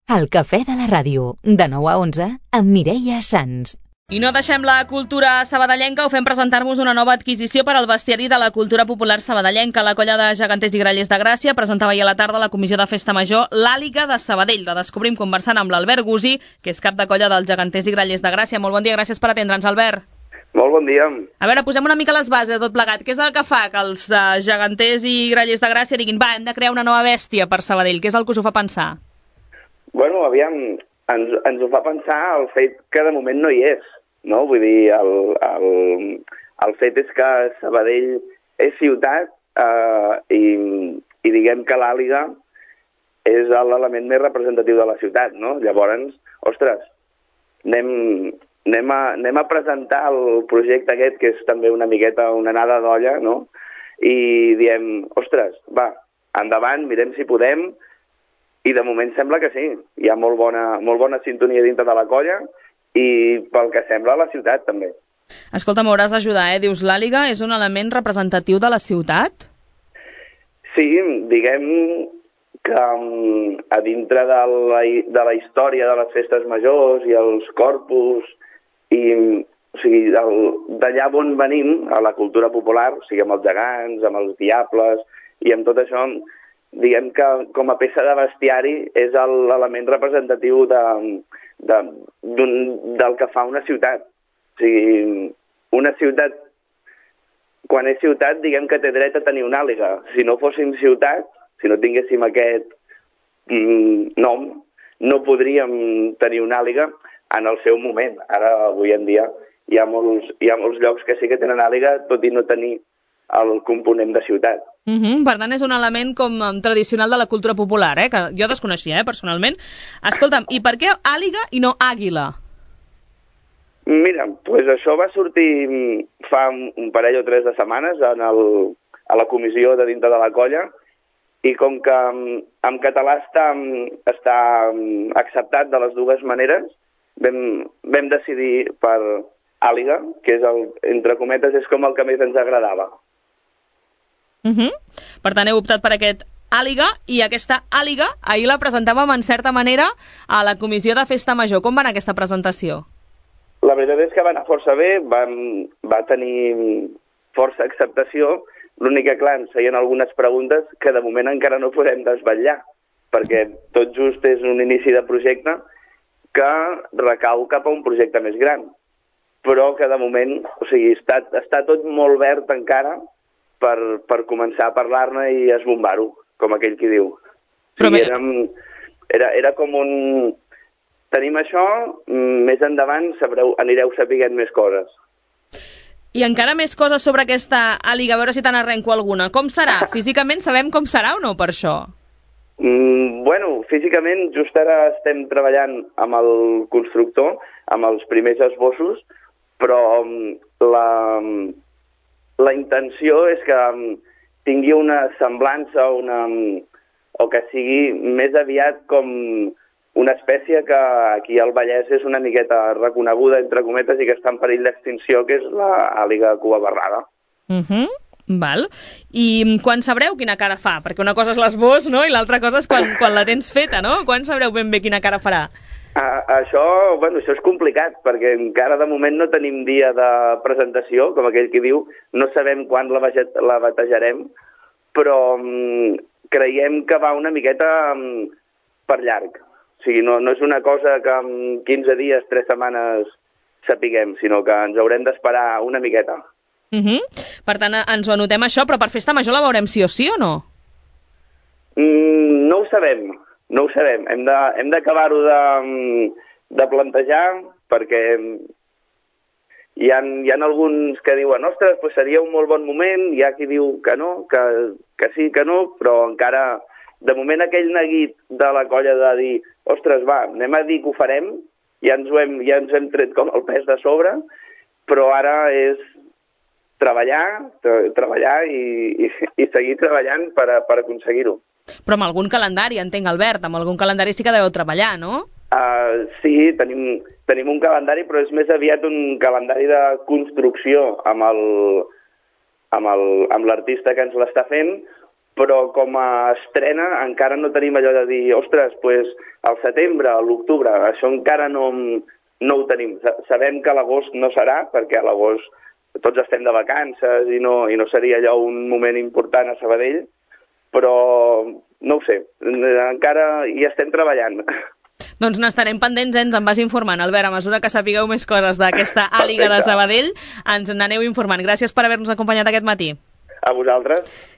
El cafè de la ràdio, de 9 a 11, amb Mireia Sans. I no deixem la cultura sabadellenca, ho fem presentar-vos una nova adquisició per al bestiari de la cultura popular sabadellenca. La colla de geganters i grallers de Gràcia presentava ahir a la tarda a la comissió de festa major l'Àliga de Sabadell. La descobrim conversant amb l'Albert Gusí, que és cap de colla dels geganters i grallers de Gràcia. Molt bon dia, gràcies per atendre'ns, Albert. Molt bon dia. A veure, posem una mica les bases de tot plegat. Què és el que fa que els geganters i grallers de Gràcia diguin hem de crear una nova bèstia per Sabadell? Què és el que us ho fa pensar? Bueno, aviam, ens ho fa pensar el fet que de moment no hi és, no? Vull dir, el fet és que Sabadell és ciutat i diguem que l'Àliga és l'element més representatiu de la ciutat, no? Llavors, ostres, anem a presentar el projecte aquest, que és també una miqueta una anada d'olla, no? I diem, ostres, va, endavant, mirem si podem. I de moment sembla que sí. Hi ha molt bona sintonia dintre de la colla i pel que sembla a la ciutat també. Escolta, m'hauràs d'ajudar, Dius, l'Àliga és un element representatiu de la ciutat? Sí, diguem que a dintre de la història de les festes majors i els corpus, o sigui, d'allà on venim, a la cultura popular, o sigui, amb els gegants, amb els diables i amb tot això, diguem que com a peça de bestiari és l'element representatiu del que fa una ciutat. O sigui, una ciutat, quan és ciutat, diguem que té dret a tenir una àliga. Si no fóssim ciutat, si no tinguéssim aquest nom, no podríem tenir una àliga en el seu moment. Ara, avui en dia, hi ha molts llocs que sí que tenen àliga, tot i no tenir el component de ciutat. Per tant, és un element com tradicional de la cultura popular, que jo desconeixia, personalment. Escolta'm, i per què àliga i no àguila? Mira, doncs això va sortir fa un parell o 3 de setmanes a la comissió de dintre de la colla, i com que en català està acceptat de les dues maneres, vam decidir per àliga, que és, entre cometes, és com el que més ens agradava. Per tant, heu optat per aquest àliga, i aquesta àliga ahir la presentàvem en certa manera a la comissió de festa major. Com va anar aquesta presentació? La veritat és que va anar força bé, va tenir força acceptació. L'únic que, clar, ens feien algunes preguntes que de moment encara no podem desvetllar, perquè tot just és un inici de projecte que recau cap a un projecte més gran, però que de moment, o sigui, està tot molt verd encara per començar a parlar-ne i esbombar-ho, com aquell qui diu. O sigui, era com un... Tenim això, més endavant anireu sapiguent més coses. I encara més coses sobre aquesta àliga, a veure si te n'arrenco alguna. Com serà? Físicament sabem com serà o no per això? Bueno, físicament just ara estem treballant amb el constructor, amb els primers esbossos, però la intenció és que tingui una semblança o que sigui més aviat com una espècie que aquí al Vallès és una miqueta reconeguda, entre cometes, i que està en perill d'extinció, que és l'àliga cuabarrada. Val. I quan sabreu quina cara fa? Perquè una cosa és l'esbós, no? I l'altra cosa és quan la tens feta, no? Quan sabreu ben bé quina cara farà? Això és complicat, perquè encara de moment no tenim dia de presentació, com aquell qui diu, no sabem quan la batejarem, però creiem que va una miqueta per llarg. O sigui, no és una cosa que en 15 dies, 3 setmanes sapiguem, sinó que ens haurem d'esperar una miqueta. Per tant, ens ho anotem això, però per festa major la veurem sí o sí o no? No ho sabem. No ho sabem, hem d'acabar-ho de plantejar, perquè hi ha alguns que diuen, ostres, doncs seria un molt bon moment, hi ha qui diu que no, que sí, que no, però encara, de moment aquell neguit de la colla de dir, ostres, va, anem a dir que ho farem, ja ens hem tret com el pes de sobre, però ara és treballar i seguir treballant per aconseguir-ho. Però amb algun calendari, entenc, Albert, amb algun calendari sí que deveu treballar, no? Sí, tenim un calendari, però és més aviat un calendari de construcció amb l'artista que ens l'està fent, però com a estrena encara no tenim allò de dir, ostres, doncs al setembre, a l'octubre, això encara no ho tenim. Sabem que a l'agost no serà, perquè a l'agost tots estem de vacances i no seria allò un moment important a Sabadell, però no ho sé, encara hi estem treballant. Doncs n'estarem pendents, ens en vas informant. Albert, a mesura que sapigueu més coses d'aquesta Àliga de Sabadell, ens n'aneu informant. Gràcies per haver-nos acompanyat aquest matí. A vosaltres.